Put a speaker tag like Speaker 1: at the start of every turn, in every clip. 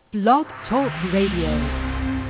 Speaker 1: Blog Talk Radio.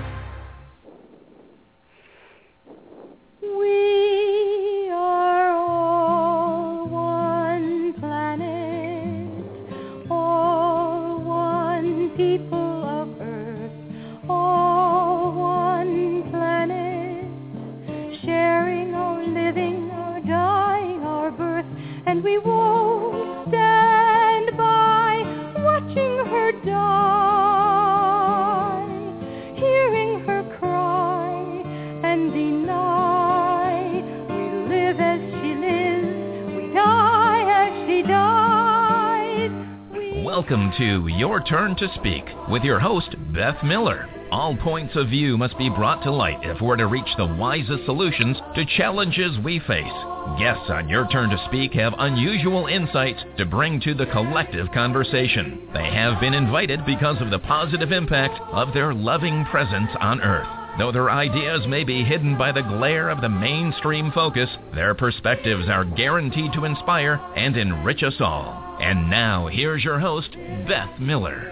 Speaker 2: Welcome to Your Turn to Speak with your host, Beth Miller. All points of view must be brought to light if we're to reach the wisest solutions to challenges we face. Guests on Your Turn to Speak have unusual insights to bring to the collective conversation. They have been invited because of the positive impact of their loving presence on Earth. Though their ideas may be hidden by the glare of the mainstream focus, their perspectives are guaranteed to inspire and enrich us all. And now, here's your host, Beth Miller.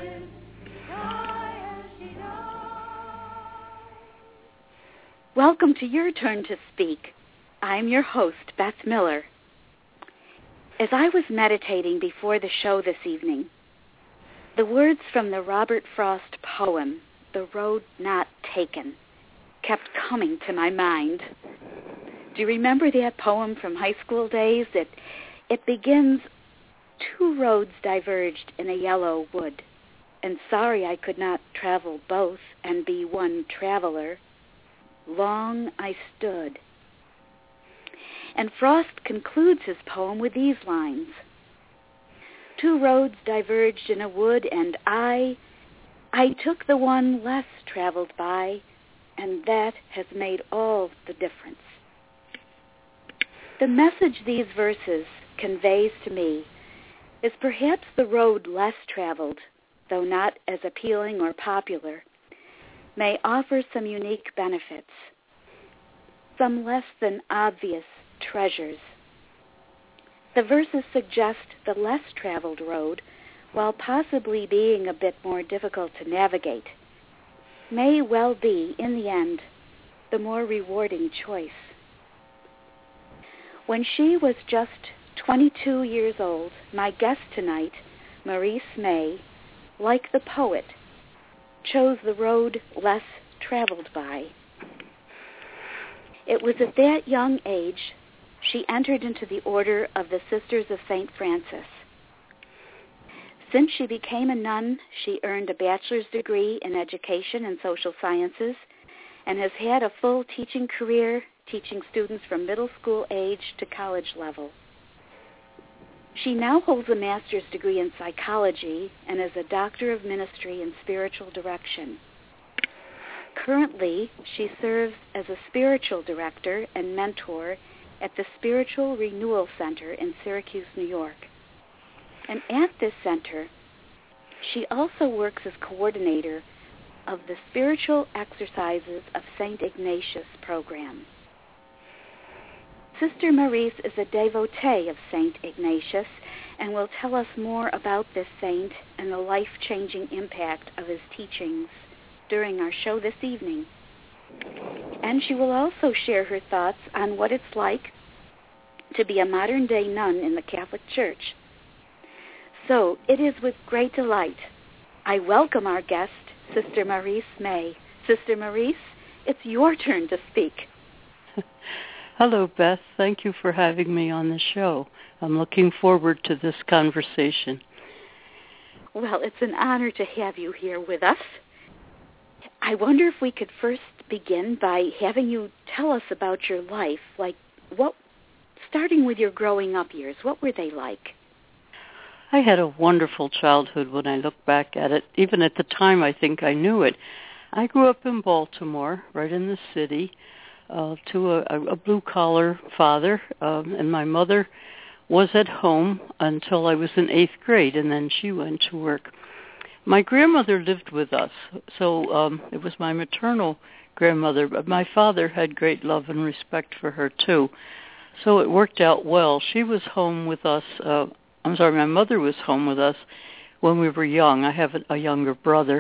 Speaker 3: Welcome to Your Turn to Speak. I'm your host, Beth Miller. As I was meditating before the show this evening, the words from the Robert Frost poem, The Road Not Taken, kept coming to my mind. Do you remember that poem from high school days? It begins, "Two roads diverged in a yellow wood, and sorry I could not travel both and be one traveler. Long I stood." And Frost concludes his poem with these lines: "Two roads diverged in a wood, and I took the one less traveled by, and that has made all the difference." The message these verses conveys to me is perhaps the road less traveled, though not as appealing or popular, may offer some unique benefits, some less than obvious treasures. The verses suggest the less traveled road, while possibly being a bit more difficult to navigate, may well be, in the end, the more rewarding choice. When she was just 22 years old, my guest tonight, Maurice May, like the poet, chose the road less traveled by. It was at that young age she entered into the Order of the Sisters of St. Francis. Since she became a nun, she earned a bachelor's degree in education and social sciences and has had a full teaching career, teaching students from middle school age to college level. She now holds a master's degree in psychology and is a doctor of ministry and spiritual direction. Currently, she serves as a spiritual director and mentor at the Spiritual Renewal Center in Syracuse, New York. And at this center, she also works as coordinator of the Spiritual Exercises of St. Ignatius program. Sister Maurice is a devotee of St. Ignatius and will tell us more about this saint and the life-changing impact of his teachings during our show this evening. And she will also share her thoughts on what it's like to be a modern-day nun in the Catholic Church. So it is with great delight I welcome our guest, Sister Maurice May. Sister Maurice, it's your turn to speak.
Speaker 4: Hello, Beth. Thank you for having me on the show. I'm looking forward to this conversation.
Speaker 3: Well, it's an honor to have you here with us. I wonder if we could first begin by having you tell us about your life, starting with your growing up years. What were they like?
Speaker 4: I had a wonderful childhood when I look back at it. Even at the time, I think I knew it. I grew up in Baltimore, right in the city, to a blue-collar father, and my mother was at home until I was in 8th grade, and then she went to work. My grandmother lived with us, so it was my maternal grandmother, but my father had great love and respect for her, too. So it worked out well. She was home with us, my mother was home with us when we were young. I have a younger brother,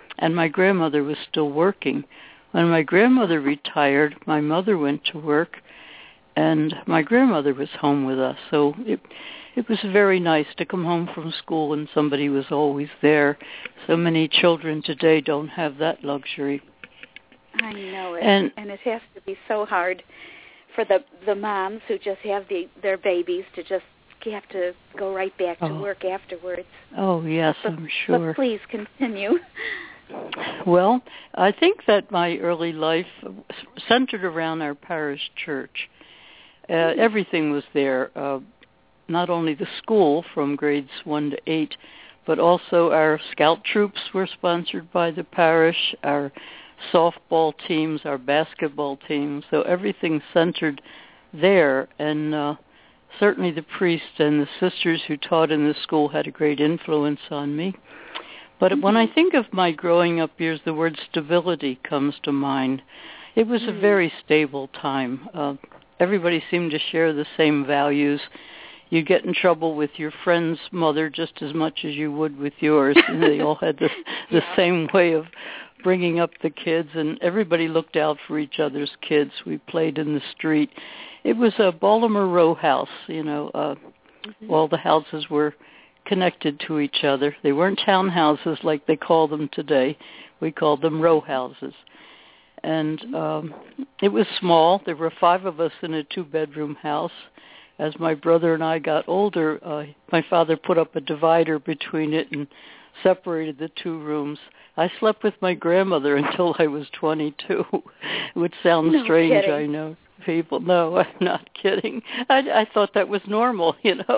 Speaker 4: and my grandmother was still working. When my grandmother retired, my mother went to work, and my grandmother was home with us. So it was very nice to come home from school and somebody was always there. So many children today don't have that luxury.
Speaker 3: I know it, and it has to be so hard for the moms who just have their babies to just have to go right back to work afterwards.
Speaker 4: Oh, yes, I'm sure.
Speaker 3: But please continue.
Speaker 4: Well, I think that my early life centered around our parish church. Everything was there, not only the school from grades 1 to 8, but also our scout troops were sponsored by the parish, our softball teams, our basketball teams, so everything centered there. And certainly the priest and the sisters who taught in the school had a great influence on me. But when I think of my growing up years, the word stability comes to mind. It was a very stable time. Everybody seemed to share the same values. You get in trouble with your friend's mother just as much as you would with yours. And they all had the same way of bringing up the kids, and everybody looked out for each other's kids. We played in the street. It was a Baltimore row house, all the houses were connected to each other. They weren't townhouses like they call them today. We called them row houses. And it was small. There were 5 of us in a 2-bedroom house. As my brother and I got older, my father put up a divider between it and separated the 2 rooms. I slept with my grandmother until I was 22, which sounds strange, kidding. I know. People, no, I'm not kidding. I thought that was normal,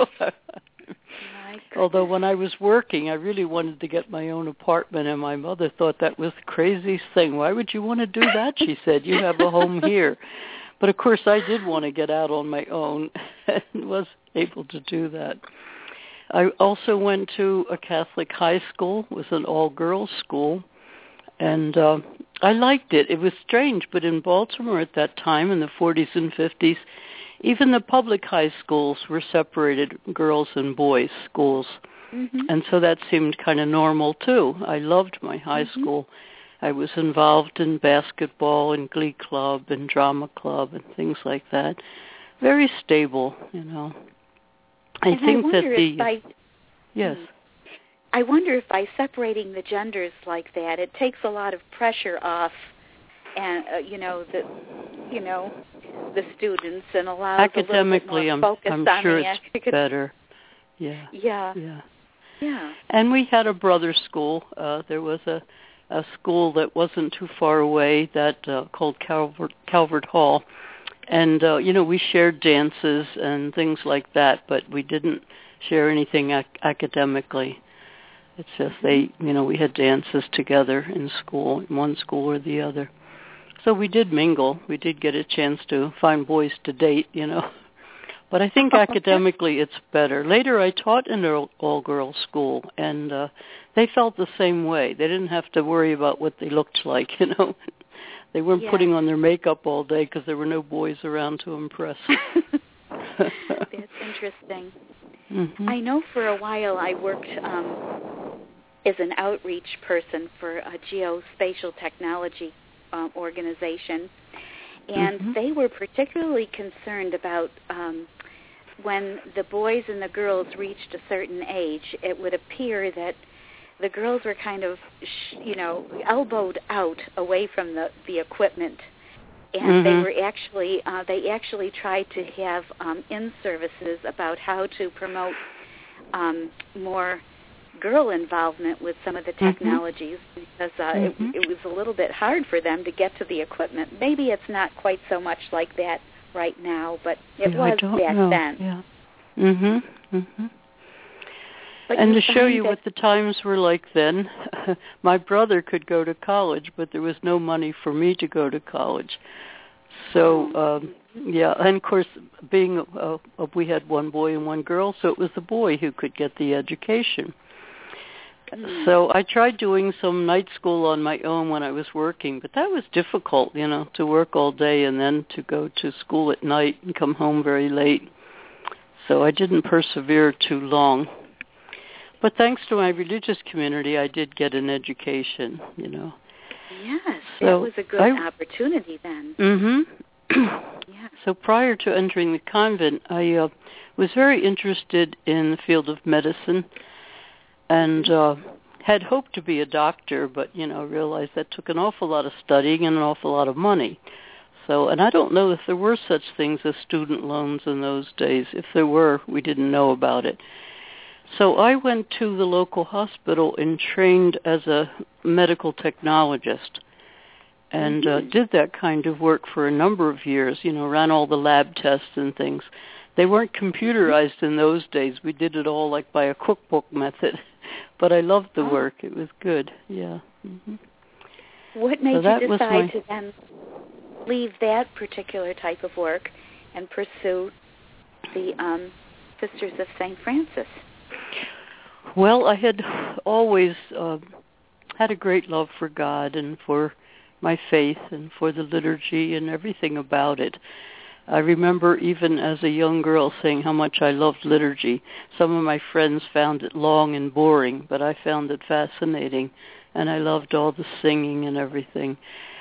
Speaker 4: Although when I was working, I really wanted to get my own apartment, and my mother thought that was the craziest thing. Why would you want to do that? She said, you have a home here. But, of course, I did want to get out on my own and was able to do that. I also went to a Catholic high school. It was an all-girls school, and I liked it. It was strange, but in Baltimore at that time, in the 40s and 50s, even the public high schools were separated, girls and boys schools. Mm-hmm. And so that seemed kind of normal, too. I loved my high school. I was involved in basketball and glee club and drama club and things like that. Very stable, I think that yes.
Speaker 3: I wonder if by separating the genders like that, it takes a lot of pressure off, and the students, and allows
Speaker 4: academically.
Speaker 3: A little bit more
Speaker 4: I'm
Speaker 3: focus
Speaker 4: sure
Speaker 3: on
Speaker 4: it's better. Yeah.
Speaker 3: Yeah.
Speaker 4: And we had a brother school. There was a school that wasn't too far away that called Calvert Hall. And, we shared dances and things like that, but we didn't share anything academically. It's just we had dances together in school, in one school or the other. So we did mingle. We did get a chance to find boys to date, But I think academically it's better. Later I taught in an all-girls school, and they felt the same way. They didn't have to worry about what they looked like, They weren't putting on their makeup all day because there were no boys around to impress.
Speaker 3: That's interesting. Mm-hmm. I know for a while I worked as an outreach person for a geospatial technology organization, and they were particularly concerned about when the boys and the girls reached a certain age, it would appear that the girls were kind of, elbowed out away from the equipment, and they actually tried to have in-services about how to promote more girl involvement with some of the technologies, because it was a little bit hard for them to get to the equipment. Maybe it's not quite so much like that right now, but it was back then.
Speaker 4: Yeah. And to show you what the times were like then, my brother could go to college, but there was no money for me to go to college. So, and of course, being we had one boy and one girl, so it was the boy who could get the education. So I tried doing some night school on my own when I was working, but that was difficult, to work all day and then to go to school at night and come home very late. So I didn't persevere too long. But thanks to my religious community, I did get an education,
Speaker 3: Yes,
Speaker 4: So
Speaker 3: that was a good opportunity then.
Speaker 4: Yeah. So prior to entering the convent, I was very interested in the field of medicine and had hoped to be a doctor, but, realized that took an awful lot of studying and an awful lot of money. So, and I don't know if there were such things as student loans in those days. If there were, we didn't know about it. So I went to the local hospital and trained as a medical technologist and did that kind of work for a number of years, ran all the lab tests and things. They weren't computerized in those days. We did it all like by a cookbook method. But I loved the work. It was good, yeah. Mm-hmm.
Speaker 3: What made you decide to then leave that particular type of work and pursue the Sisters of St. Francis?
Speaker 4: Well, I had always had a great love for God and for my faith and for the liturgy and everything about it. I remember even as a young girl saying how much I loved liturgy. Some of my friends found it long and boring, but I found it fascinating, and I loved all the singing and everything.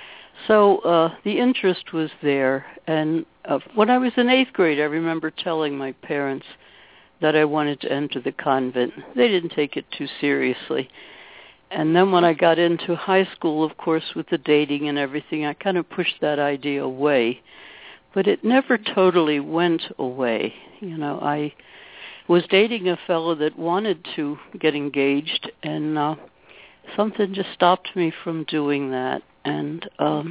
Speaker 4: So the interest was there, and when I was in 8th grade, I remember telling my parents that I wanted to enter the convent. They didn't take it too seriously. And then when I got into high school, of course, with the dating and everything, I kind of pushed that idea away. But it never totally went away. I was dating a fellow that wanted to get engaged, and something just stopped me from doing that. And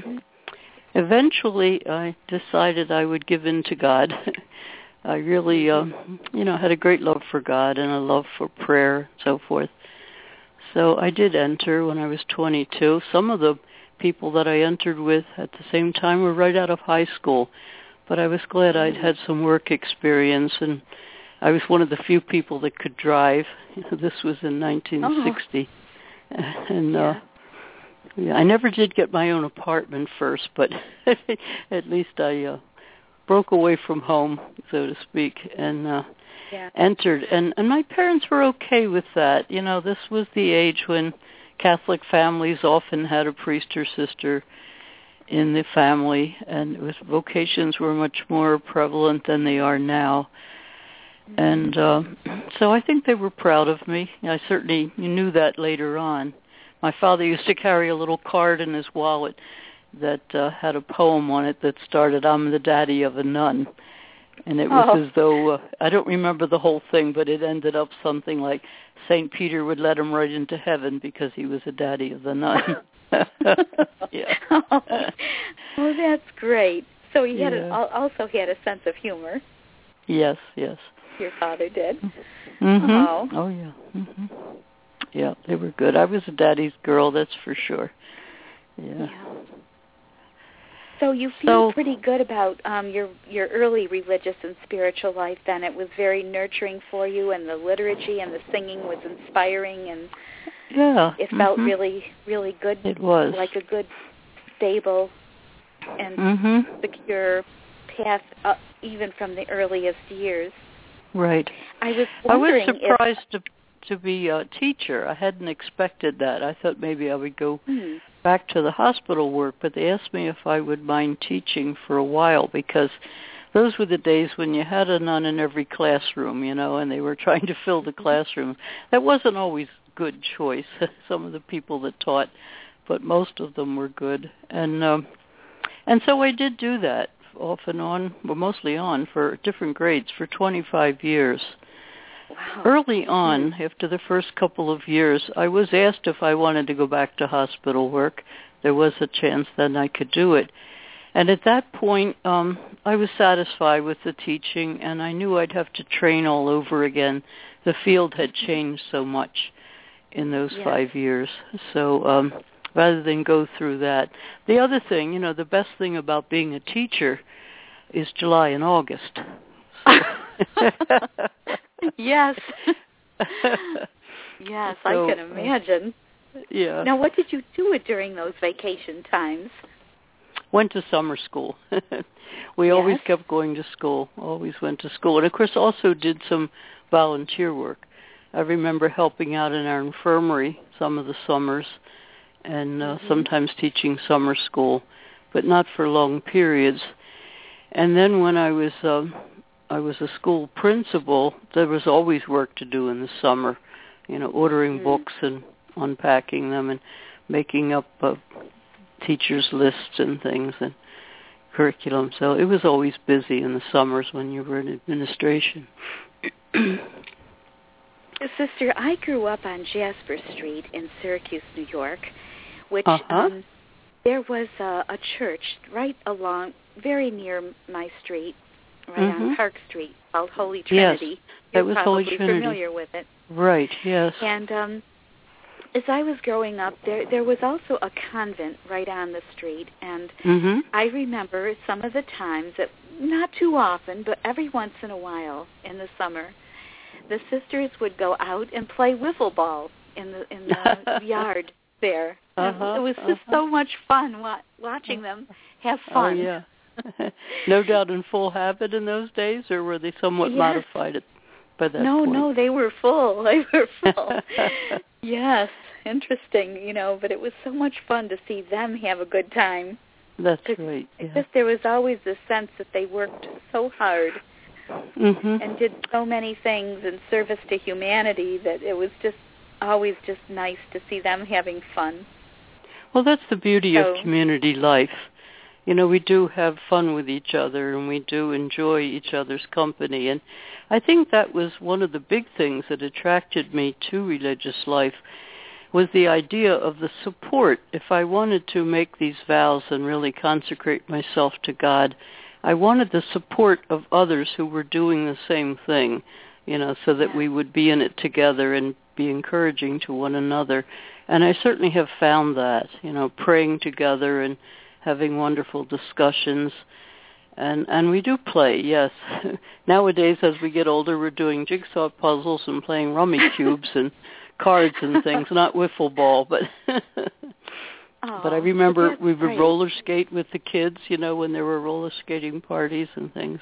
Speaker 4: eventually I decided I would give in to God. I really, had a great love for God and a love for prayer and so forth. So I did enter when I was 22. Some of the people that I entered with at the same time were right out of high school. But I was glad I'd had some work experience, and I was one of the few people that could drive. This was in 1960. And I never did get my own apartment first, but at least I broke away from home, so to speak, and entered. And my parents were okay with that. This was the age when Catholic families often had a priest or sister in the family, and vocations were much more prevalent than they are now. And so I think they were proud of me. I certainly knew that later on. My father used to carry a little card in his wallet that had a poem on it that started, "I'm the daddy of a nun." And it was as though, I don't remember the whole thing, but it ended up something like St. Peter would let him right into heaven because he was a daddy of the nun. Yeah.
Speaker 3: Well, that's great. So he had also had a sense of humor.
Speaker 4: Yes.
Speaker 3: Your father did.
Speaker 4: Mm-hmm.
Speaker 3: Oh,
Speaker 4: yeah. Mm-hmm. Yeah, they were good. I was a daddy's girl, that's for sure. Yeah.
Speaker 3: So you feel pretty good about your early religious and spiritual life then. It was very nurturing for you, and the liturgy and the singing was inspiring, and it felt really, really good.
Speaker 4: It was.
Speaker 3: Like a good, stable, and secure path, even from the earliest years.
Speaker 4: Right.
Speaker 3: I was wondering
Speaker 4: surprised to be a teacher. I hadn't expected that. I thought maybe I would go back to the hospital work, but they asked me if I would mind teaching for a while, because those were the days when you had a nun in every classroom, and they were trying to fill the classroom. That wasn't always a good choice, some of the people that taught, but most of them were good. And so I did do that off and on, well, mostly on, for different grades for 25 years.
Speaker 3: Wow.
Speaker 4: Early on, after the first couple of years, I was asked if I wanted to go back to hospital work. There was a chance then I could do it. And at that point, I was satisfied with the teaching, and I knew I'd have to train all over again. The field had changed so much in those 5 years. So rather than go through that. The other thing, the best thing about being a teacher is July and August. So.
Speaker 3: Yes. Yes, I can imagine.
Speaker 4: Yeah.
Speaker 3: Now, what did you do during those vacation times?
Speaker 4: Went to summer school. We always kept going to school, always went to school. And, of course, also did some volunteer work. I remember helping out in our infirmary some of the summers and sometimes teaching summer school, but not for long periods. And then when I was a school principal, there was always work to do in the summer, ordering books and unpacking them and making up teachers' lists and things and curriculum. So it was always busy in the summers when you were in administration.
Speaker 3: Sister, I grew up on Jasper Street in Syracuse, New York, which there was a church right along, very near my street, right on Park Street, called Holy Trinity.
Speaker 4: Yes, that was Holy Trinity.
Speaker 3: You're probably familiar with it.
Speaker 4: Right, yes.
Speaker 3: And as I was growing up, there was also a convent right on the street, and I remember some of the times, that not too often, but every once in a while in the summer, the sisters would go out and play wiffle ball in the yard there. It was just so much fun watching them have fun.
Speaker 4: Oh, yeah. No doubt in full habit in those days, or were they somewhat modified by that point?
Speaker 3: No, they were full. They were full. Yes, interesting, but it was so much fun to see them have a good time.
Speaker 4: That's right. Yeah.
Speaker 3: Just there was always this sense that they worked so hard and did so many things in service to humanity that it was just always just nice to see them having fun.
Speaker 4: Well, that's the beauty of community life. We do have fun with each other, and we do enjoy each other's company. And I think that was one of the big things that attracted me to religious life, was the idea of the support. If I wanted to make these vows and really consecrate myself to God, I wanted the support of others who were doing the same thing, so that we would be in it together and be encouraging to one another. And I certainly have found that, praying together and having wonderful discussions. And we do play, yes. Nowadays, as we get older, we're doing jigsaw puzzles and playing rummy cubes and cards and things, not wiffle ball, but but I remember we would roller skate with the kids, when there were roller skating parties and things.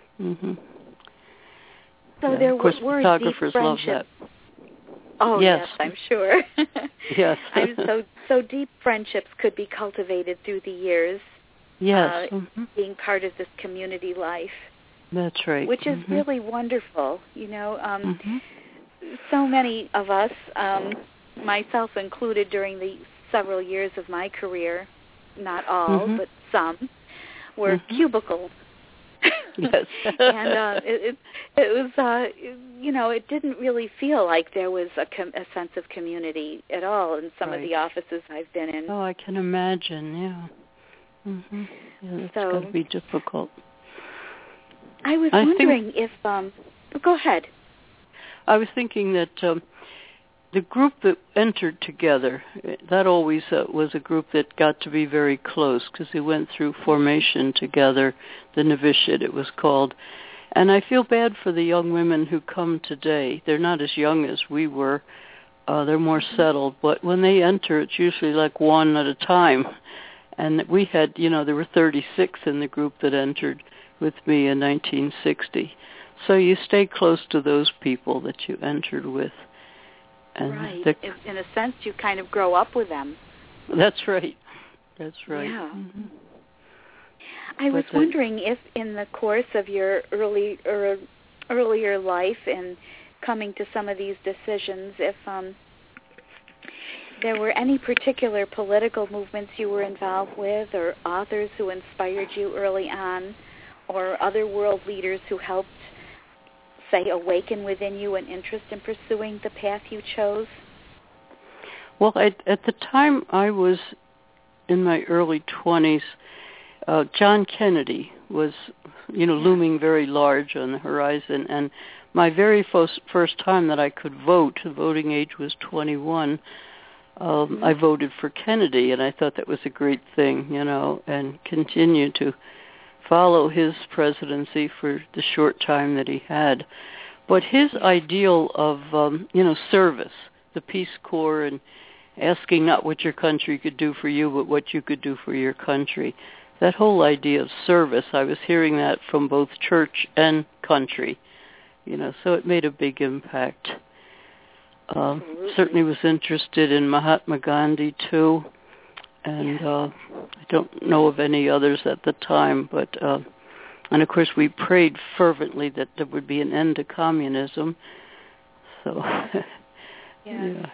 Speaker 3: So there
Speaker 4: of course,
Speaker 3: were
Speaker 4: photographers
Speaker 3: deep
Speaker 4: love
Speaker 3: friendships.
Speaker 4: that.
Speaker 3: Oh yes, I'm sure.
Speaker 4: Yes.
Speaker 3: So deep friendships could be cultivated through the years.
Speaker 4: Yes.
Speaker 3: Being part of this community life.
Speaker 4: That's right.
Speaker 3: Which is really wonderful. So many of us, myself included, during the several years of my career, not all, but some, were cubicles.
Speaker 4: Yes.
Speaker 3: And it was, it didn't really feel like there was a sense of community at all in some of the offices I've been in.
Speaker 4: Oh, I can imagine, yeah. Yeah, that's got to be difficult.
Speaker 3: I was wondering if, go ahead.
Speaker 4: I was thinking that the group that entered together, that always was a group that got to be very close, because they went through formation together, the novitiate it was called. And I feel bad for the young women who come today. They're not as young as we were. They're more settled. But when they enter, it's usually like one at a time. And we had, there were 36 in the group that entered with me in 1960. So you stay close to those people that you entered with. And
Speaker 3: right. In a sense, you kind of grow up with them.
Speaker 4: That's right. That's right.
Speaker 3: Yeah. I was wondering if in the course of your earlier life and coming to some of these decisions, if there were any particular political movements you were involved with, or authors who inspired you early on, or other world leaders who helped, say, awaken within you an interest in pursuing the path you chose?
Speaker 4: Well, at the time I was in my early 20s, John Kennedy was, looming very large on the horizon. And my very first time that I could vote, the voting age was 21, I voted for Kennedy, and I thought that was a great thing, and continued to follow his presidency for the short time that he had. But his ideal of, service, the Peace Corps, and asking not what your country could do for you, but what you could do for your country, that whole idea of service, I was hearing that from both church and country, so it made a big impact. Certainly was interested in Mahatma Gandhi, too. And I don't know of any others at the time, but, and of course we prayed fervently that there would be an end to communism. So, yeah.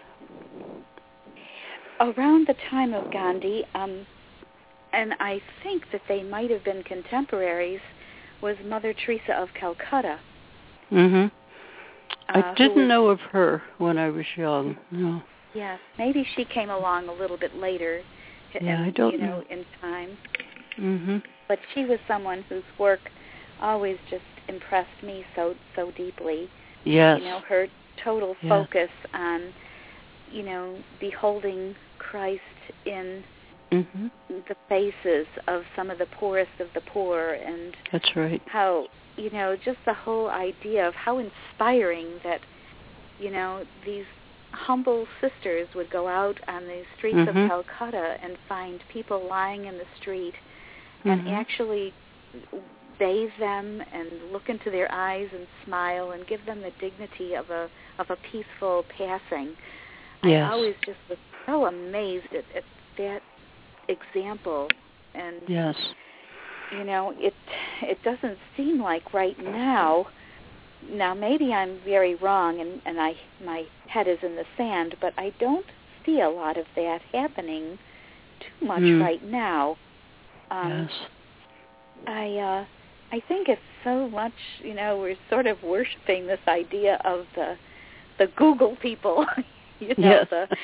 Speaker 3: Around the time of Gandhi, and I think that they might have been contemporaries, was Mother Teresa of Calcutta.
Speaker 4: Mm-hmm. I didn't know of her when I was young. No.
Speaker 3: Yeah, maybe she came along a little bit later.
Speaker 4: Yeah, I don't know.
Speaker 3: In time.
Speaker 4: Mm-hmm.
Speaker 3: But she was someone whose work always just impressed me so deeply.
Speaker 4: Yes.
Speaker 3: Her total focus on, beholding Christ in the faces of some of the poorest of the poor, and
Speaker 4: that's right.
Speaker 3: How, just the whole idea of how inspiring that, these humble sisters would go out on the streets of Calcutta and find people lying in the street and actually bathe them and look into their eyes and smile and give them the dignity of a peaceful passing.
Speaker 4: Yes.
Speaker 3: I always just was so amazed at that example, and
Speaker 4: yes.
Speaker 3: It doesn't seem like right now. Now maybe I'm very wrong, and my head is in the sand, but I don't see a lot of that happening too much right now.
Speaker 4: Yes.
Speaker 3: I think it's so much, we're sort of worshiping this idea of the Google people,
Speaker 4: yes.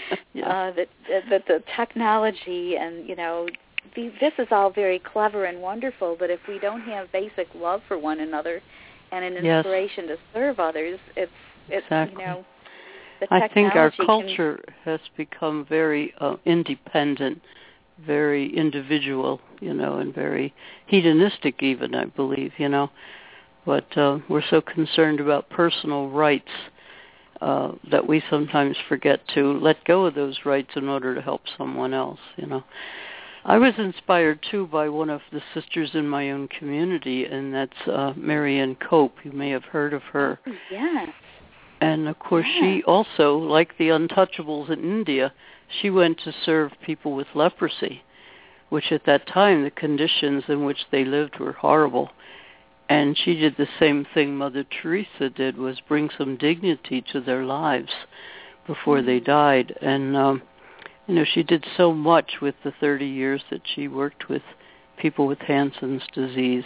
Speaker 3: that the technology and, this is all very clever and wonderful, but if we don't have basic love for one another and an inspiration to serve others, it's
Speaker 4: exactly.
Speaker 3: The
Speaker 4: I think our culture has become very independent, very individual, and very hedonistic even, I believe, But we're so concerned about personal rights that we sometimes forget to let go of those rights in order to help someone else, I was inspired, too, by one of the sisters in my own community, and that's Marianne Cope. You may have heard of her.
Speaker 3: Yes.
Speaker 4: And, of course, she also, like the Untouchables in India, she went to serve people with leprosy, which at that time the conditions in which they lived were horrible. And she did the same thing Mother Teresa did, was bring some dignity to their lives before they died. And, she did so much with the 30 years that she worked with people with Hansen's disease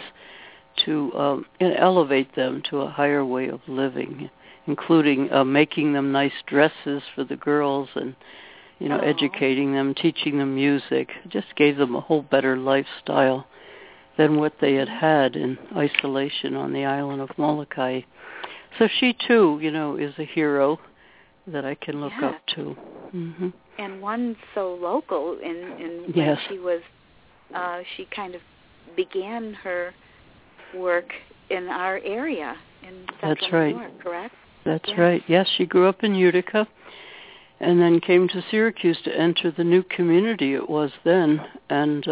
Speaker 4: to elevate them to a higher way of living, including making them nice dresses for the girls and, educating them, teaching them music. It just gave them a whole better lifestyle than what they had had in isolation on the island of Molokai. So she, too, is a hero that I can look up to. Mm-hmm.
Speaker 3: And one so local in
Speaker 4: yes.
Speaker 3: when she was, she kind of began her work in our area in Central New York, correct?
Speaker 4: That's right. Yes, she grew up in Utica and then came to Syracuse to enter the new community it was then, and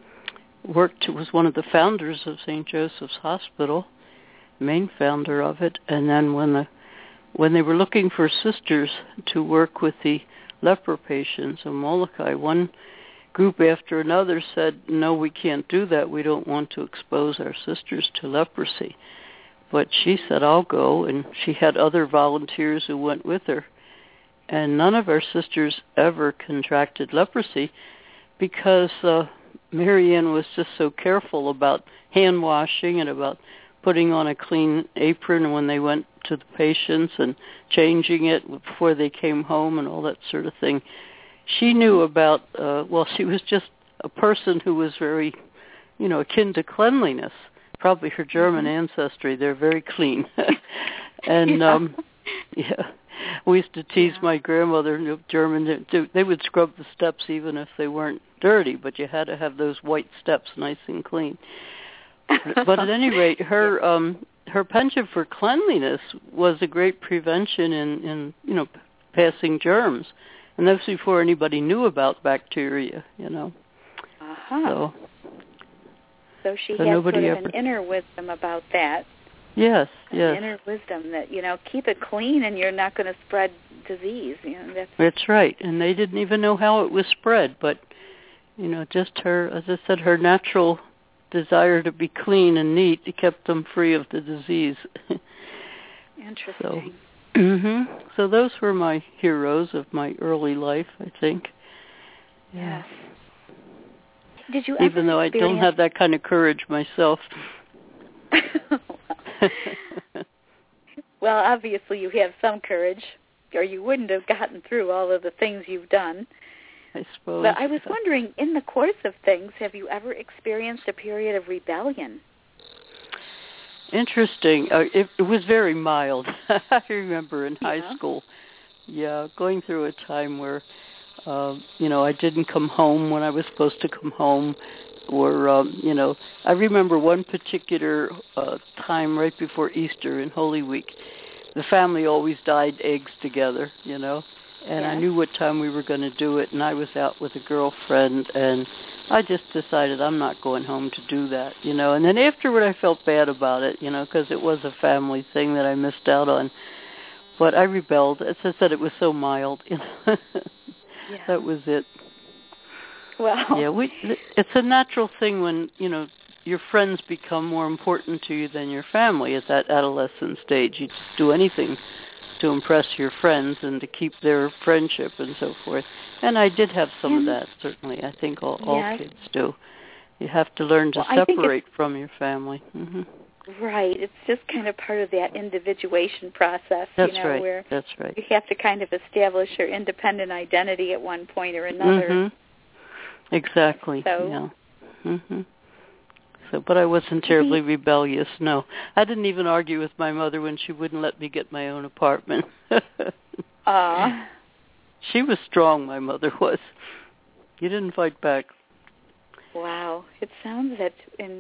Speaker 4: was one of the founders of St. Joseph's Hospital, main founder of it. And then when they were looking for sisters to work with the leper patients in Molokai, one group after another said, no, we can't do that. We don't want to expose our sisters to leprosy. But she said, I'll go, and she had other volunteers who went with her. And none of our sisters ever contracted leprosy because Marianne was just so careful about hand washing and about putting on a clean apron when they went to the patients and changing it before they came home and all that sort of thing. She knew about, she was just a person who was very, akin to cleanliness. Probably her German ancestry. They're very clean. And, we used to tease my grandmother, German, they would scrub the steps even if they weren't dirty, but you had to have those white steps nice and clean. But at any rate, her penchant for cleanliness was a great prevention in passing germs, and that was before anybody knew about bacteria,
Speaker 3: So she had sort of an inner wisdom about that.
Speaker 4: Yes,
Speaker 3: an
Speaker 4: yes.
Speaker 3: inner wisdom that, keep it clean and you're not going to spread disease.
Speaker 4: That's right. And they didn't even know how it was spread, but, just her, as I said, her natural desire to be clean and neat kept them free of the disease.
Speaker 3: Interesting.
Speaker 4: So those were my heroes of my early life, I think.
Speaker 3: Yes. Did you ever
Speaker 4: Even though I don't have that kind of courage myself.
Speaker 3: Well, obviously you have some courage, or you wouldn't have gotten through all of the things you've done.
Speaker 4: I suppose.
Speaker 3: But I was wondering, in the course of things, have you ever experienced a period of rebellion?
Speaker 4: Interesting. It was very mild. I remember in high school, going through a time where, I didn't come home when I was supposed to come home. Or, I remember one particular time right before Easter in Holy Week. The family always dyed eggs together, and I knew what time we were going to do it, and I was out with a girlfriend, and I just decided I'm not going home to do that, And then afterward I felt bad about it, because it was a family thing that I missed out on. But I rebelled. As I said, it was so mild. That was it.
Speaker 3: Well,
Speaker 4: it's a natural thing when, your friends become more important to you than your family at that adolescent stage. You do anything to impress your friends and to keep their friendship and so forth. And I did have some of that, certainly. I think all kids do. You have to learn to separate from your family. Mm-hmm.
Speaker 3: Right. It's just kind of part of that individuation process,
Speaker 4: Where
Speaker 3: you have to kind of establish your independent identity at one point or another.
Speaker 4: Mm-hmm. Exactly.
Speaker 3: So,
Speaker 4: but I wasn't terribly rebellious, no. I didn't even argue with my mother when she wouldn't let me get my own apartment. She was strong, my mother was. You didn't fight back.
Speaker 3: Wow. It sounds that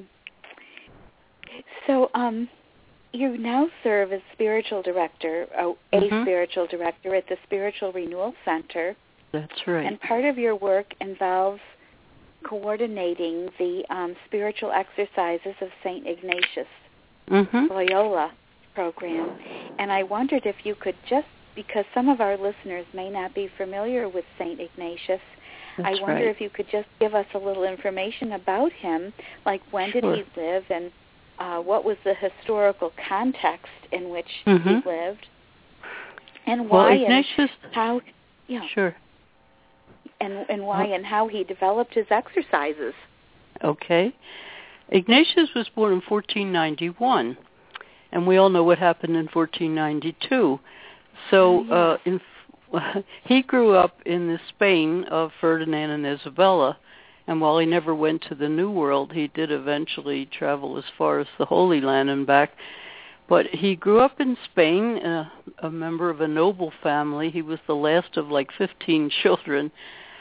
Speaker 3: So, you now serve as spiritual director, spiritual director at the Spiritual Renewal Center.
Speaker 4: That's right.
Speaker 3: And part of your work involves coordinating the spiritual exercises of St. Ignatius Loyola program. And I wondered if you could because some of our listeners may not be familiar with St. Ignatius, I wonder if you could just give us a little information about him, like when did he live and what was the historical context in which he lived, and why
Speaker 4: Ignatius,
Speaker 3: and how, and why and how he developed his exercises. Okay.
Speaker 4: Ignatius was born in 1491, and we all know what happened in 1492. So he grew up in the Spain of Ferdinand and Isabella. And while he never went to the New World, he did eventually travel as far as the Holy Land and back. But he grew up in Spain, a member of a noble family. He was the last of 15 children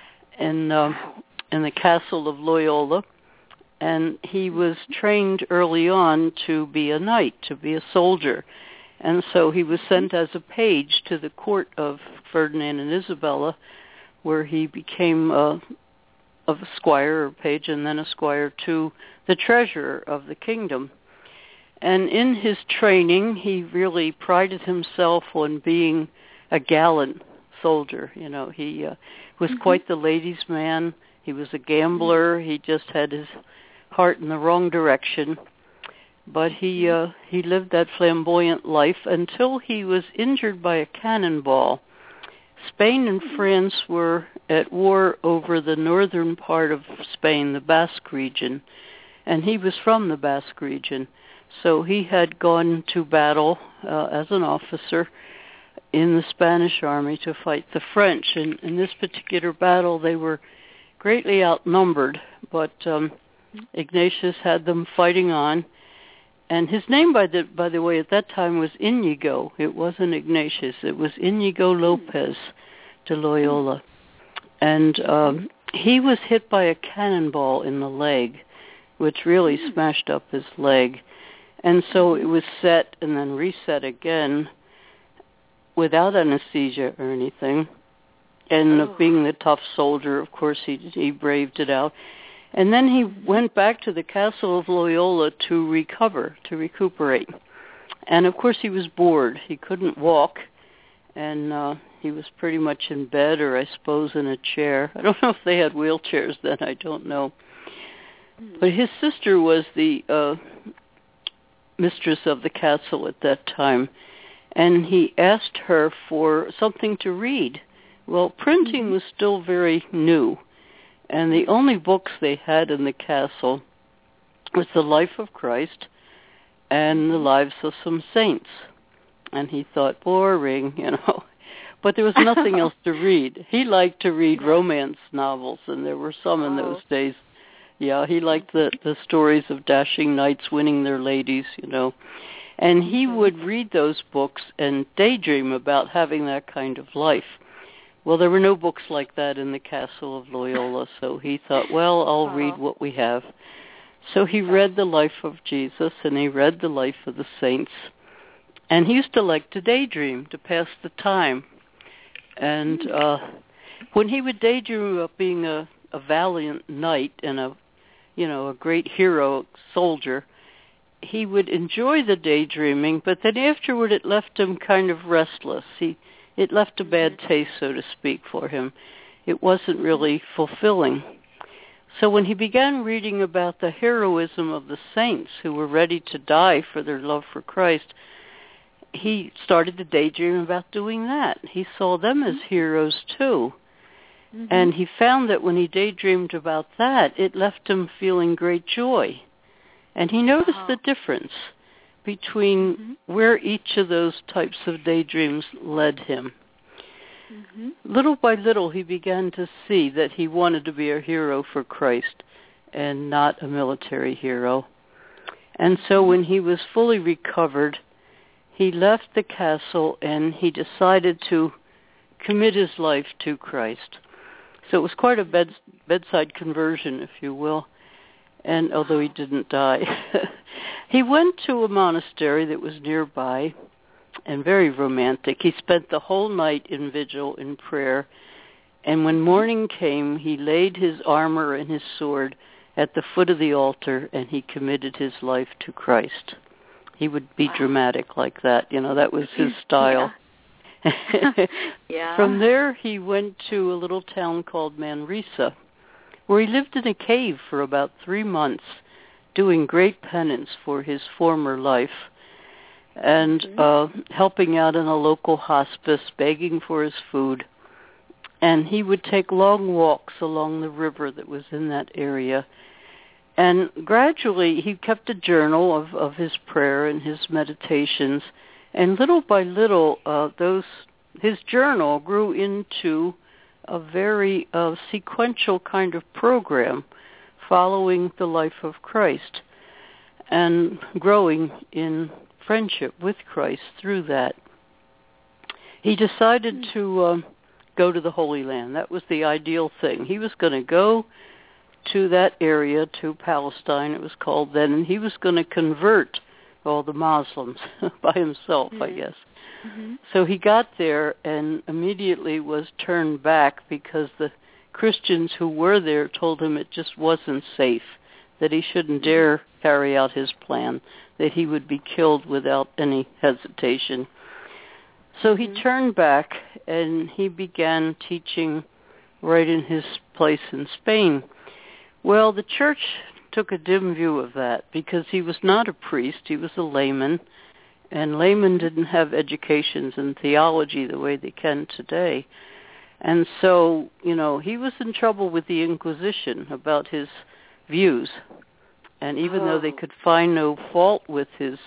Speaker 4: in the castle of Loyola. And he was trained early on to be a knight, to be a soldier. And so he was sent as a page to the court of Ferdinand and Isabella, where he became of a squire or page, and then a squire to the treasurer of the kingdom. And in his training, he really prided himself on being a gallant soldier. He was quite the ladies' man. He was a gambler. He just had his heart in the wrong direction. But he lived that flamboyant life until he was injured by a cannonball. Spain and France were at war over the northern part of Spain, the Basque region, and he was from the Basque region. So he had gone to battle as an officer in the Spanish army to fight the French. And in this particular battle, they were greatly outnumbered, but Ignatius had them fighting on. And his name, by the way, at that time was Inigo. It wasn't Ignatius. It was Inigo Lopez de Loyola. And he was hit by a cannonball in the leg, which really smashed up his leg. And so it was set and then reset again without anesthesia or anything. And being the tough soldier, of course, he braved it out. And then he went back to the castle of Loyola to recuperate. And, of course, he was bored. He couldn't walk, and he was pretty much in bed or, I suppose, in a chair. I don't know if they had wheelchairs then. I don't know. But his sister was the mistress of the castle at that time, and he asked her for something to read. Well, printing was still very new, and the only books they had in the castle was the life of Christ and the lives of some saints. And he thought, boring, But there was nothing else to read. He liked to read romance novels, and there were some in those days. Yeah, he liked the stories of dashing knights winning their ladies, And he would read those books and daydream about having that kind of life. Well, there were no books like that in the castle of Loyola, so he thought, well, I'll read what we have. So he read the life of Jesus, and he read the life of the saints. And he used to like to daydream to pass the time. And when he would daydream about being a valiant knight and a great hero soldier, he would enjoy the daydreaming, but then afterward it left him kind of restless. It left a bad taste, so to speak, for him. It wasn't really fulfilling. So when he began reading about the heroism of the saints who were ready to die for their love for Christ, he started to daydream about doing that. He saw them as heroes too. And he found that when he daydreamed about that, it left him feeling great joy. And he noticed the difference between where each of those types of daydreams led him. Little by little, he began to see that he wanted to be a hero for Christ and not a military hero. And so when he was fully recovered, he left the castle and he decided to commit his life to Christ. So it was quite a bedside conversion, if you will, and although he didn't die. He went to a monastery that was nearby and very romantic. He spent the whole night in vigil, in prayer, and when morning came, he laid his armor and his sword at the foot of the altar, and he committed his life to Christ. He would be dramatic like that. That was his style. From there, he went to a little town called Manresa, where he lived in a cave for about 3 months, doing great penance for his former life, and helping out in a local hospice, begging for his food. And he would take long walks along the river that was in that area. And gradually, he kept a journal of his prayer and his meditations. And little by little, his journal grew into a very sequential kind of program following the life of Christ and growing in friendship with Christ through that. He decided to go to the Holy Land. That was the ideal thing. He was going to go to that area, to Palestine, it was called then, and he was going to convert all the Muslims by himself, I guess. So he got there and immediately was turned back because the Christians who were there told him it just wasn't safe, that he shouldn't dare carry out his plan, that he would be killed without any hesitation. So he turned back and he began teaching right in his place in Spain. Well, the church took a dim view of that because he was not a priest, he was a layman, and laymen didn't have educations in theology the way they can today. And so, he was in trouble with the Inquisition about his views. And even though they could find no fault with his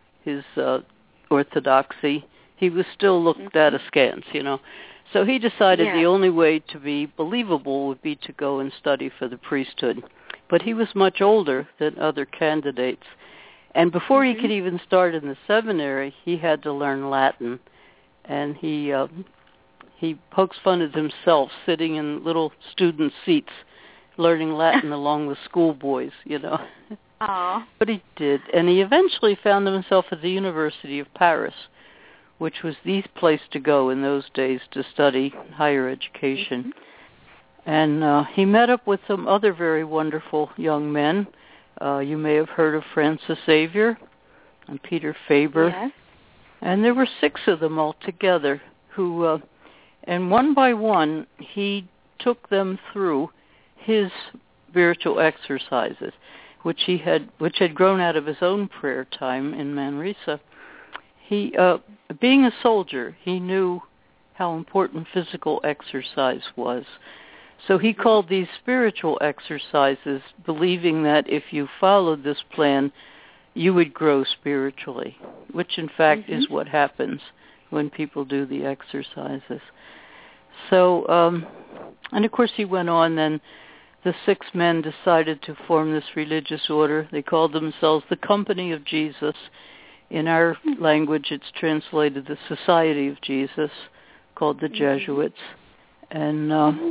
Speaker 4: orthodoxy, he was still looked at askance, So he decided the only way to be believable would be to go and study for the priesthood. But he was much older than other candidates. And before he could even start in the seminary, he had to learn Latin. And he pokes fun at himself sitting in little student seats learning Latin along with schoolboys,
Speaker 3: Aww.
Speaker 4: But he did. And he eventually found himself at the University of Paris, which was the place to go in those days to study higher education. And he met up with some other very wonderful young men. You may have heard of Francis Xavier and Peter Faber.
Speaker 3: Yes.
Speaker 4: And there were 6 of them altogether who, and one by one, he took them through his spiritual exercises, which had grown out of his own prayer time in Manresa. He, being a soldier, he knew how important physical exercise was. So he called these spiritual exercises, believing that if you followed this plan, you would grow spiritually, which in fact is what happens when people do the exercises. So, and of course he went on, then the 6 men decided to form this religious order. They called themselves the Company of Jesus. In our language, it's translated the Society of Jesus, called the Jesuits. And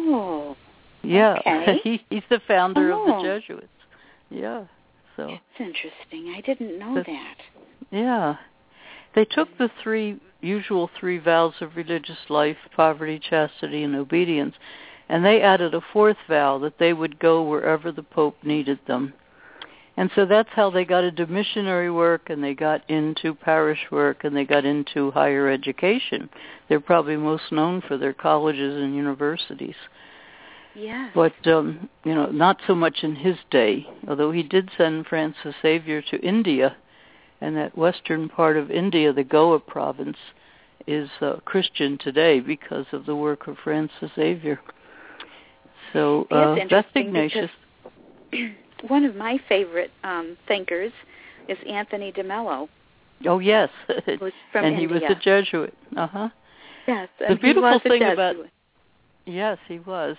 Speaker 4: yeah,
Speaker 3: okay.
Speaker 4: he's the founder of the Jesuits. Yeah, so
Speaker 3: that's interesting. I didn't know that.
Speaker 4: Yeah, they took the usual three vows of religious life: poverty, chastity, and obedience, and they added a 4th vow that they would go wherever the Pope needed them. And so that's how they got into missionary work, and they got into parish work, and they got into higher education. They're probably most known for their colleges and universities.
Speaker 3: Yes.
Speaker 4: But, not so much in his day, although he did send Francis Xavier to India, and that western part of India, the Goa province, is Christian today because of the work of Francis Xavier. So that's Ignatius.
Speaker 3: One of my favorite thinkers is Anthony de Mello.
Speaker 4: Oh, yes.
Speaker 3: From
Speaker 4: and
Speaker 3: India.
Speaker 4: He was a Jesuit. Uh-huh.
Speaker 3: Yes,
Speaker 4: the beautiful thing
Speaker 3: Jesuit.
Speaker 4: about Yes, he was.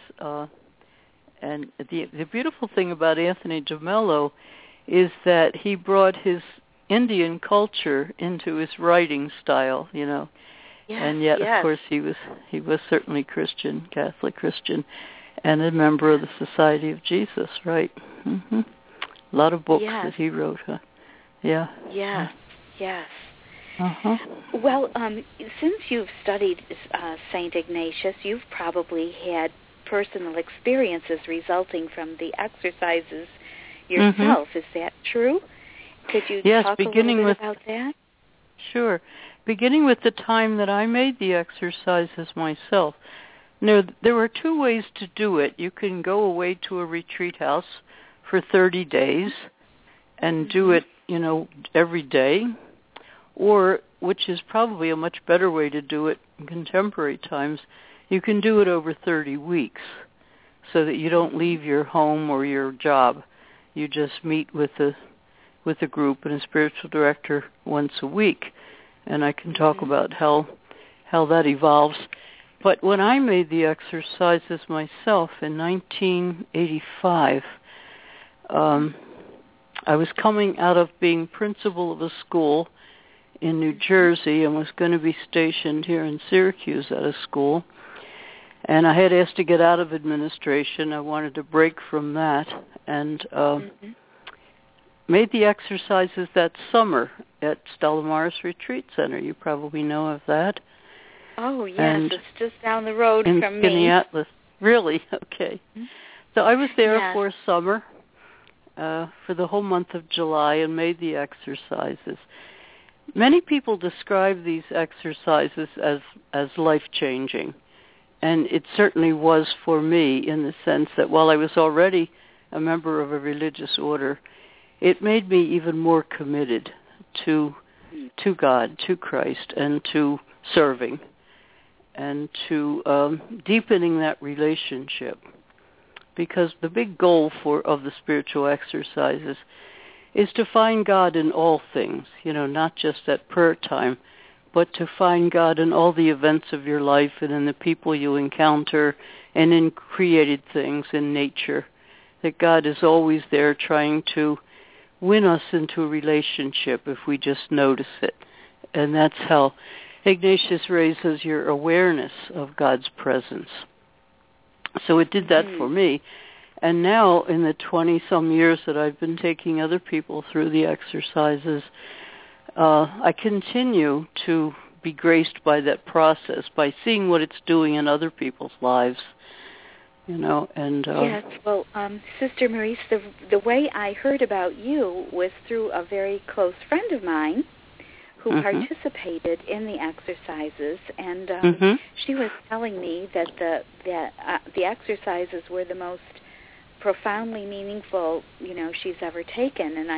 Speaker 4: And the beautiful thing about Anthony de Mello is that he brought his Indian culture into his writing style, Yes, and yet, of course, he was certainly Christian, Catholic Christian, and a member of the Society of Jesus, right? Mm-hmm. A lot of books that he wrote, huh? Yeah.
Speaker 3: Yes, yes.
Speaker 4: Uh-huh.
Speaker 3: Well, since you've studied St. Ignatius, you've probably had personal experiences resulting from the exercises yourself. Is that true? Could you talk a little bit about that?
Speaker 4: Sure. Beginning with the time that I made the exercises myself. Now, there were 2 ways to do it. You can go away to a retreat house for 30 days and do it, every day, or, which is probably a much better way to do it in contemporary times, you can do it over 30 weeks so that you don't leave your home or your job. You just meet with a group and a spiritual director once a week. And I can talk about how that evolves. But when I made the exercises myself in 1985, I was coming out of being principal of a school in New Jersey and was going to be stationed here in Syracuse at a school. And I had asked to get out of administration. I wanted to break from that, and made the exercises that summer at Stella Maris Retreat Center. You probably know of that.
Speaker 3: Oh, yes, it's just down the road
Speaker 4: in
Speaker 3: from me.
Speaker 4: Skaneateles. Really? Okay. So I was there for summer, for the whole month of July, and made the exercises. Many people describe these exercises as life-changing, and it certainly was for me in the sense that while I was already a member of a religious order, it made me even more committed to God, to Christ, and to serving, and to deepening that relationship. Because the big goal of the spiritual exercises is to find God in all things, not just at prayer time, but to find God in all the events of your life and in the people you encounter and in created things in nature. That God is always there trying to win us into a relationship if we just notice it. And that's how Ignatius raises your awareness of God's presence. So it did that for me. And now, in the 20-some years that I've been taking other people through the exercises, I continue to be graced by that process, by seeing what it's doing in other people's lives, and...
Speaker 3: yes, well, Sister Maurice, the way I heard about you was through a very close friend of mine who participated in the exercises, and she was telling me that the exercises were the most profoundly meaningful, she's ever taken. And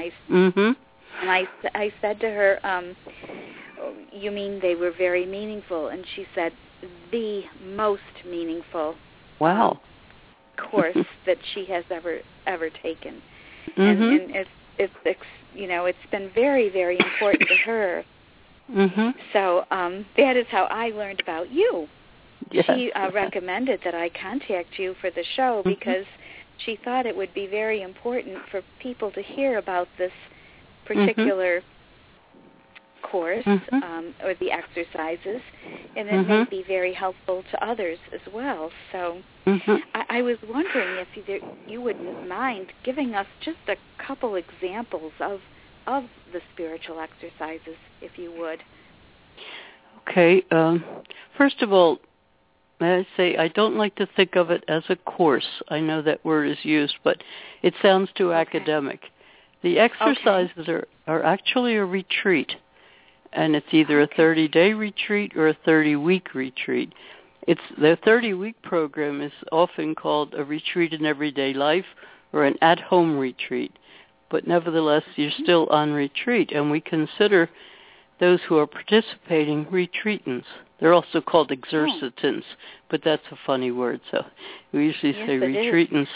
Speaker 3: I said to her, "You mean they were very meaningful?" And she said, "The most meaningful course that she has ever taken." And it's been very, very important to her. So that is how I learned about you. Yes. She recommended that I contact you for the show because she thought it would be very important for people to hear about this particular course or the exercises, and it may be very helpful to others as well. So I was wondering if you wouldn't mind giving us just a couple examples of the spiritual exercises, if you would.
Speaker 4: Okay. First of all, may I say I don't like to think of it as a course. I know that word is used, but it sounds too academic. The exercises are actually a retreat, and it's either a 30-day retreat or a 30-week retreat. The 30-week program is often called a retreat in everyday life or an at-home retreat, but nevertheless, you're still on retreat, and we consider those who are participating retreatants. They're also called exercitants, but that's a funny word, so we usually say retreatants.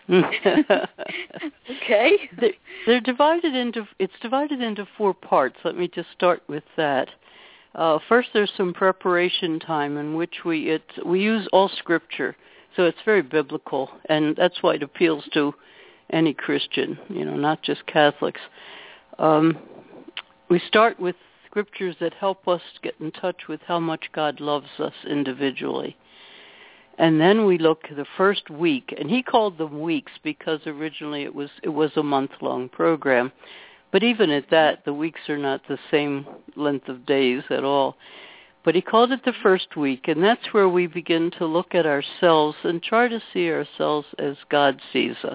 Speaker 3: Okay.
Speaker 4: They're divided into 4 parts. Let me just start with that. First, there's some preparation time in which we use all Scripture, so it's very biblical, and that's why it appeals to any Christian, not just Catholics. We start with Scriptures that help us get in touch with how much God loves us individually. And then we look at the first week, and he called them weeks because originally it was a month-long program. But even at that, the weeks are not the same length of days at all. But he called it the first week, and that's where we begin to look at ourselves and try to see ourselves as God sees us.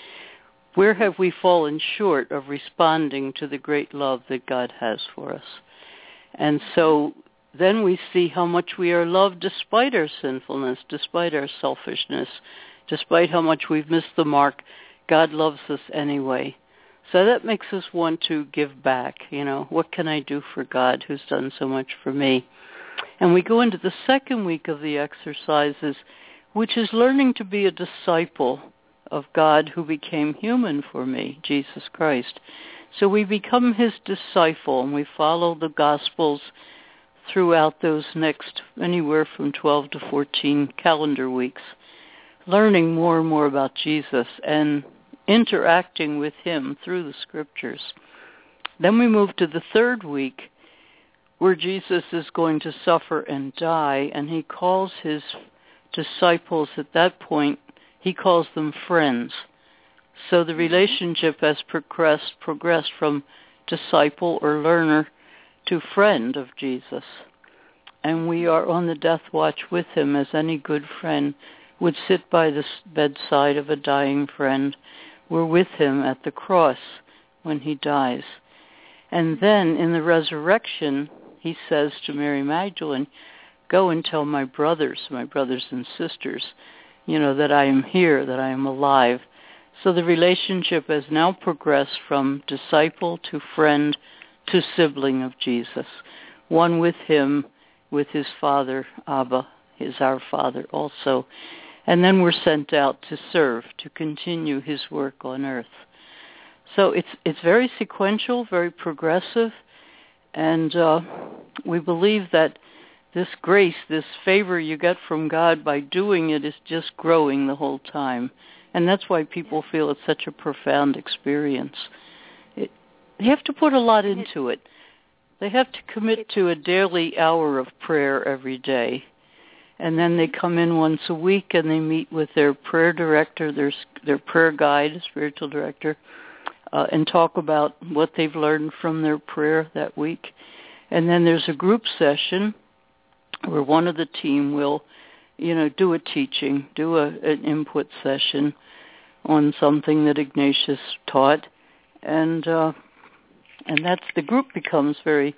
Speaker 4: Where have we fallen short of responding to the great love that God has for us? And so then we see how much we are loved despite our sinfulness, despite our selfishness, despite how much we've missed the mark. God loves us anyway. So that makes us want to give back. What can I do for God who's done so much for me? And we go into the second week of the exercises, which is learning to be a disciple of God who became human for me, Jesus Christ. So we become his disciple, and we follow the Gospels throughout those next anywhere from 12 to 14 calendar weeks, learning more and more about Jesus and interacting with him through the Scriptures. Then we move to the third week, where Jesus is going to suffer and die, and he calls his disciples at that point, he calls them friends. So the relationship has progressed from disciple or learner to friend of Jesus. And we are on the death watch with him, as any good friend would sit by the bedside of a dying friend. We're with him at the cross when he dies. And then in the resurrection, he says to Mary Magdalene, "Go and tell my brothers and sisters, that I am here, that I am alive." So the relationship has now progressed from disciple to friend to sibling of Jesus, one with him, with his Father, Abba, is our Father also. And then we're sent out to serve, to continue his work on earth. So it's very sequential, very progressive, and we believe that this grace, this favor you get from God by doing it is just growing the whole time. And that's why people feel it's such a profound experience. They have to put a lot into it. They have to commit to a daily hour of prayer every day. And then they come in once a week and they meet with their prayer director, their prayer guide, spiritual director, and talk about what they've learned from their prayer that week. And then there's a group session where one of the team will, do a teaching, do an input session on something that Ignatius taught, and that's the group becomes very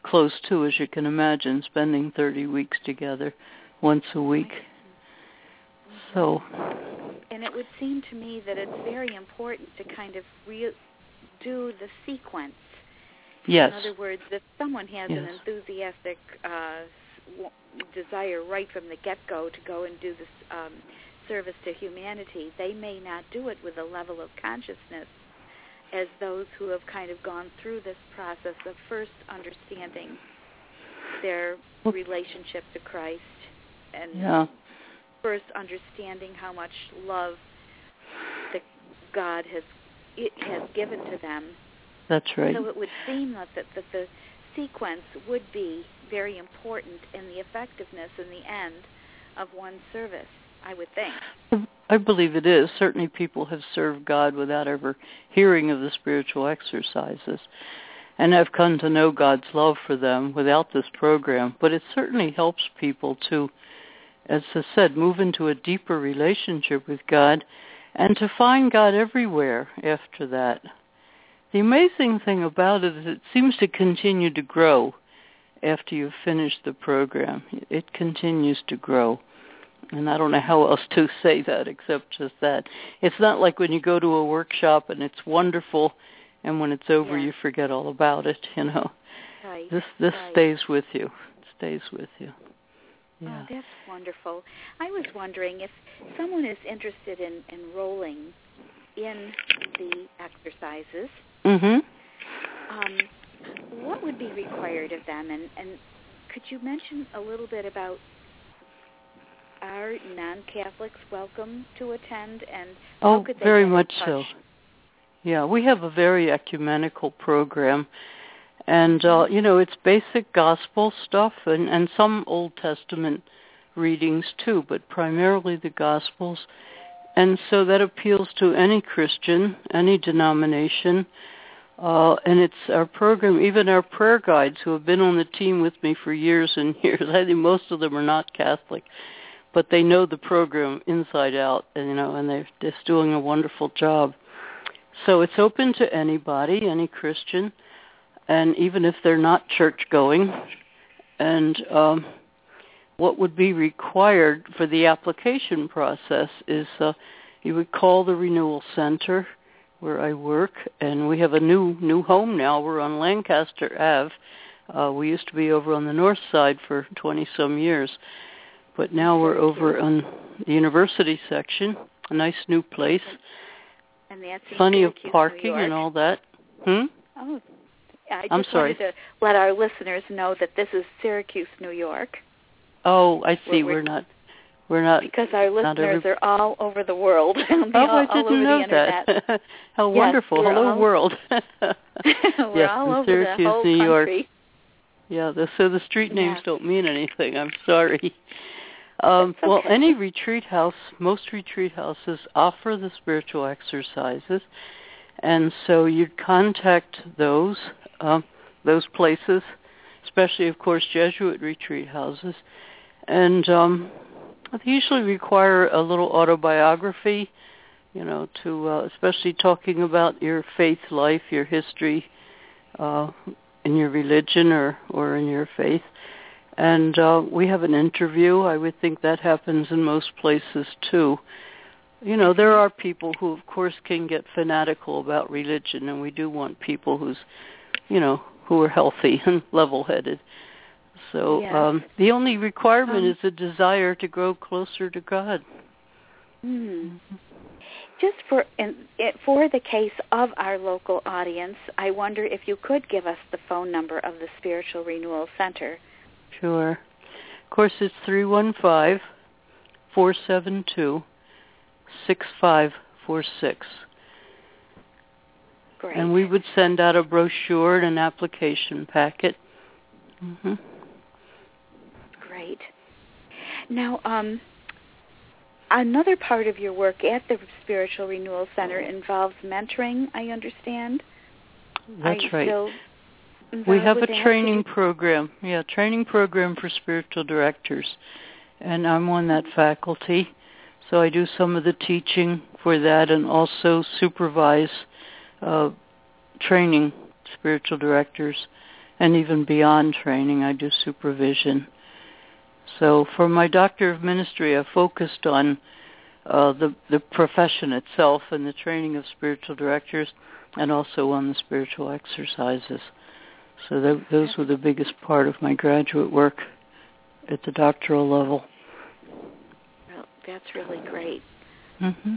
Speaker 4: close too, as you can imagine, spending 30 weeks together once a week. So.
Speaker 3: And it would seem to me that it's very important to kind of do the sequence.
Speaker 4: Yes.
Speaker 3: In other words, if someone has an enthusiastic desire right from the get-go to go and do this service to humanity, they may not do it with a level of consciousness as those who have kind of gone through this process of first understanding their relationship to Christ and first understanding how much love that God has given to them.
Speaker 4: That's right.
Speaker 3: So it would seem that the sequence would be very important in the effectiveness in the end of one service, I would think.
Speaker 4: I believe it is. Certainly people have served God without ever hearing of the spiritual exercises. And I've come to know God's love for them without this program. But it certainly helps people to, as I said, move into a deeper relationship with God and to find God everywhere after that. The amazing thing about it is it seems to continue to grow after you've finished the program. It continues to grow. And I don't know how else to say that except just that. It's not like when you go to a workshop and it's wonderful, and when it's over you forget all about it, you know.
Speaker 3: Right.
Speaker 4: This stays with you. It stays with you. Yeah.
Speaker 3: Oh, that's wonderful. I was wondering if someone is interested in enrolling in the exercises, what would be required of them? And could you mention a little bit about are non-Catholics welcome to attend, and how could they
Speaker 4: very
Speaker 3: get
Speaker 4: much
Speaker 3: in touch?
Speaker 4: so. Yeah, we have a very ecumenical program, and it's basic gospel stuff and some Old Testament readings too, but primarily the Gospels. And so that appeals to any Christian, any denomination. And it's our program, even our prayer guides who have been on the team with me for years and years. I think most of them are not Catholic, but they know the program inside out, and they're just doing a wonderful job. So it's open to anybody, any Christian, and even if they're not church-going. And what would be required for the application process is you would call the Renewal Center where I work, and we have a new home now. We're on Lancaster Ave. We used to be over on the north side for 20-some years, but now we're over on the university section, a nice new place.
Speaker 3: And that's
Speaker 4: plenty of
Speaker 3: Syracuse,
Speaker 4: parking and all that.
Speaker 3: Oh, I just wanted to let our listeners know that this is Syracuse, New York.
Speaker 4: Oh, I see. We're not
Speaker 3: because our listeners are all over the world.
Speaker 4: I didn't know that. How wonderful! Hello, world.
Speaker 3: We're all over
Speaker 4: Syracuse,
Speaker 3: the whole
Speaker 4: New York.
Speaker 3: country.
Speaker 4: Yeah, so the street names don't mean anything. I'm sorry.
Speaker 3: Okay.
Speaker 4: Well, any retreat house, most retreat houses offer the spiritual exercises, and so you'd contact those places, especially, of course, Jesuit retreat houses, and they usually require a little autobiography, to especially talking about your faith life, your history in your religion or in your faith. And we have an interview. I would think that happens in most places, too. There are people who, of course, can get fanatical about religion, and we do want people who are healthy and level-headed. So the only requirement is a desire to grow closer to God.
Speaker 3: Just for the case of our local audience, I wonder if you could give us the phone number of the Spiritual Renewal Center.
Speaker 4: Sure. Of course, it's 315-472-6546.
Speaker 3: Great.
Speaker 4: And we would send out a brochure and an application packet.
Speaker 3: Great. Now, another part of your work at the Spiritual Renewal Center involves mentoring, I understand.
Speaker 4: That's right.
Speaker 3: Still
Speaker 4: we have a
Speaker 3: that?
Speaker 4: training program. Yeah, training program for spiritual directors. And I'm on that faculty. So I do some of the teaching for that and also supervise training spiritual directors And even beyond training, I do supervision. So for my Doctor of Ministry, I focused on the profession itself and the training of spiritual directors, and also on the spiritual exercises. So those were the biggest part of my graduate work at the doctoral level.
Speaker 3: Well, that's really great.
Speaker 4: Mm-hmm.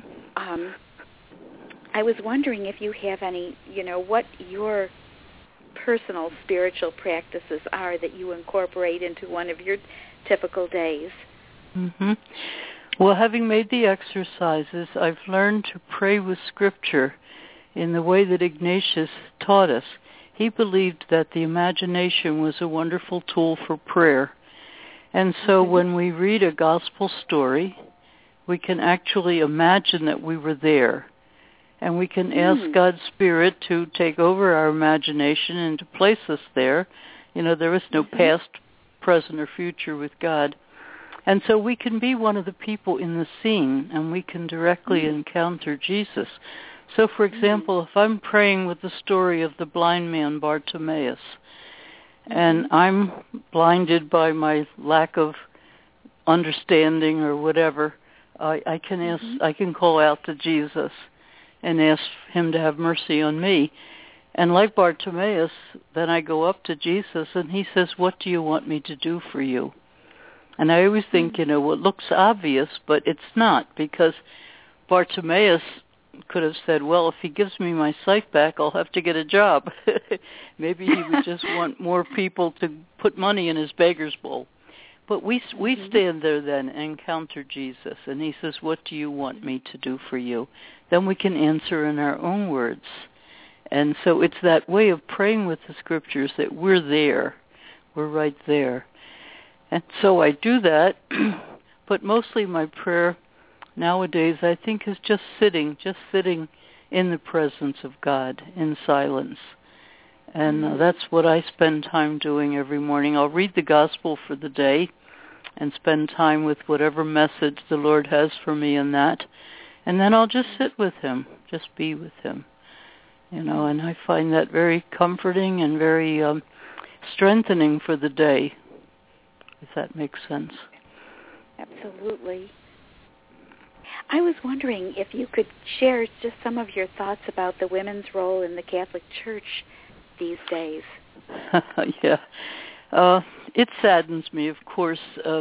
Speaker 3: I was wondering if you have any, what your personal spiritual practices are that you incorporate into one of your typical days.
Speaker 4: Mm-hmm. Well, having made the exercises, I've learned to pray with Scripture in the way that Ignatius taught us. He believed that the imagination was a wonderful tool for prayer. And so when we read a gospel story, we can actually imagine that we were there. And we can ask God's Spirit to take over our imagination and to place us there. There is no past, present, or future with God. And so we can be one of the people in the scene, and we can directly encounter Jesus. So, for example, if I'm praying with the story of the blind man Bartimaeus, and I'm blinded by my lack of understanding or whatever, I can call out to Jesus and ask him to have mercy on me. And like Bartimaeus, then I go up to Jesus, and he says, "What do you want me to do for you?" And I always think, it looks obvious, but it's not, because Bartimaeus could have said, well, if he gives me my sight back, I'll have to get a job. Maybe he would just want more people to put money in his beggar's bowl. But we stand there then and encounter Jesus, and he says, "What do you want me to do for you?" Then we can answer in our own words. And so it's that way of praying with the Scriptures that we're there. We're right there. And so I do that, but mostly my prayer nowadays, I think, is just sitting in the presence of God in silence. And that's what I spend time doing every morning. I'll read the gospel for the day and spend time with whatever message the Lord has for me in that. And then I'll just sit with him, just be with him. And I find that very comforting and very strengthening for the day, if that makes sense.
Speaker 3: Absolutely. I was wondering if you could share just some of your thoughts about the women's role in the Catholic Church these days.
Speaker 4: Yeah. It saddens me, of course,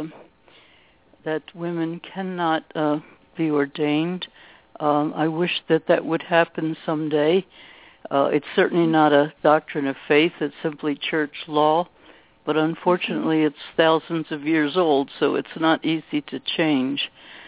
Speaker 4: that women cannot be ordained. I wish that would happen someday. It's certainly not a doctrine of faith. It's simply church law. But unfortunately, it's thousands of years old, so it's not easy to change.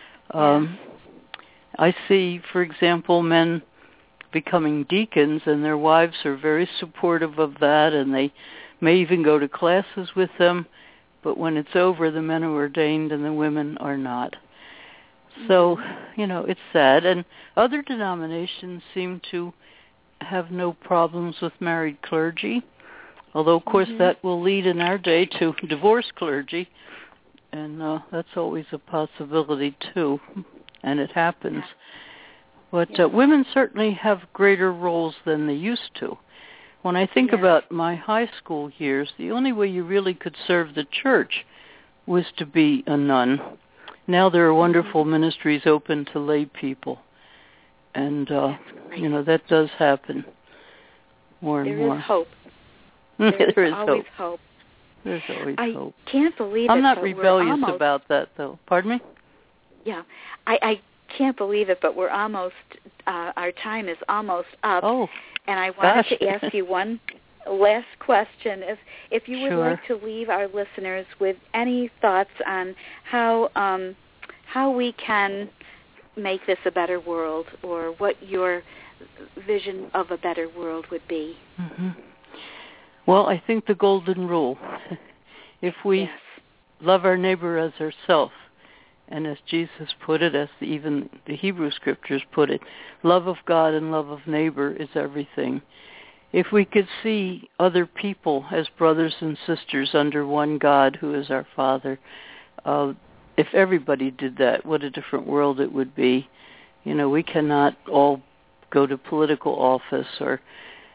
Speaker 4: I see, for example, men becoming deacons, and their wives are very supportive of that, and they may even go to classes with them. But when it's over, the men are ordained and the women are not. So, it's sad. And other denominations seem to have no problems with married clergy. Although, of course, that will lead in our day to divorced clergy, and that's always a possibility, too, and it happens. But women certainly have greater roles than they used to. When I think about my high school years, the only way you really could serve the church was to be a nun. Now there are wonderful ministries open to lay people, and, that does happen more and more.
Speaker 3: There is hope.
Speaker 4: There is
Speaker 3: always hope.
Speaker 4: There's always hope.
Speaker 3: I can't believe it.
Speaker 4: I'm not rebellious about that, though. Pardon me?
Speaker 3: Yeah. I can't believe it, but we're almost, our time is almost up.
Speaker 4: Oh,
Speaker 3: and I wanted to ask you one last question. If you would like to leave our listeners with any thoughts on how we can make this a better world, or what your vision of a better world would be.
Speaker 4: Mm-hmm. Well, I think the golden rule, if we love our neighbor as ourselves, and as Jesus put it, as even the Hebrew Scriptures put it, love of God and love of neighbor is everything. If we could see other people as brothers and sisters under one God who is our Father, if everybody did that, what a different world it would be. We cannot all go to political office or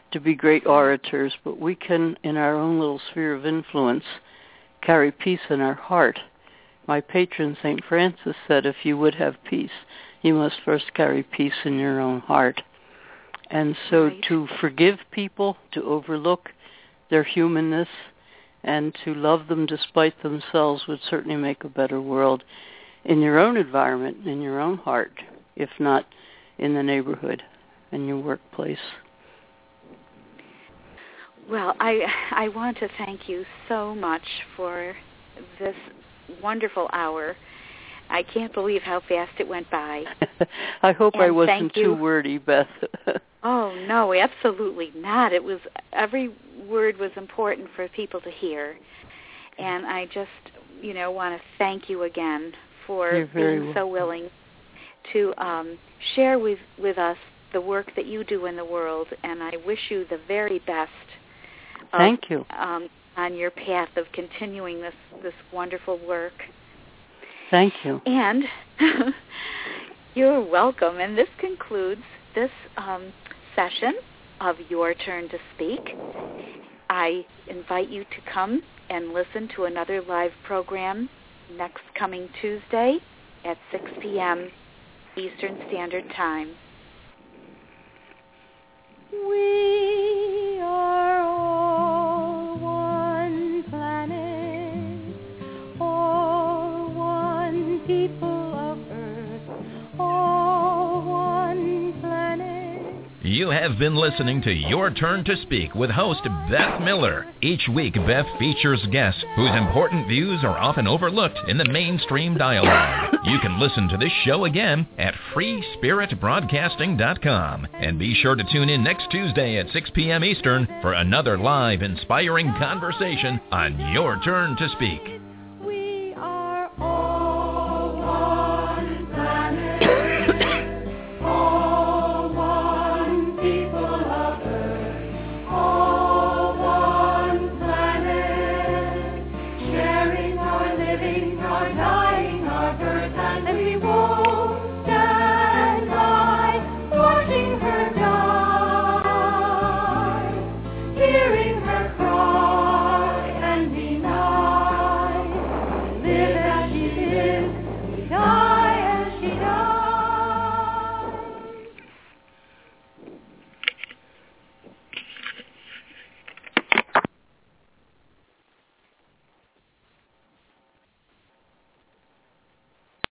Speaker 4: to be great orators, but we can, in our own little sphere of influence, carry peace in our heart. My patron, St. Francis, said, if you would have peace, you must first carry peace in your own heart. And so
Speaker 3: Right.
Speaker 4: to forgive people, to overlook their humanness, and to love them despite themselves would certainly make a better world in your own environment, in your own heart, if not in the neighborhood, in your workplace.
Speaker 3: Well, I want to thank you so much for this wonderful hour. I can't believe how fast it went by.
Speaker 4: I hope
Speaker 3: And
Speaker 4: I wasn't
Speaker 3: thank you.
Speaker 4: too wordy, Beth.
Speaker 3: Oh, no, absolutely not. It was, every word was important for people to hear. And I just, want to thank you again for being so willing to share with us the work that you do in the world. And I wish you the very best.
Speaker 4: Thank you.
Speaker 3: On your path of continuing this wonderful work.
Speaker 4: Thank you.
Speaker 3: And you're welcome. And this concludes this session of Your Turn to Speak. I invite you to come and listen to another live program next coming Tuesday at 6 p.m. Eastern Standard Time.
Speaker 1: We are all one planet, all one people of Earth, all one planet.
Speaker 2: You have been listening to Your Turn to Speak with host Beth Miller. Each week, Beth features guests whose important views are often overlooked in the mainstream dialogue. You can listen to this show again at freespiritbroadcasting.com. And be sure to tune in next Tuesday at 6 p.m. Eastern for another live, inspiring conversation on Your Turn to Speak.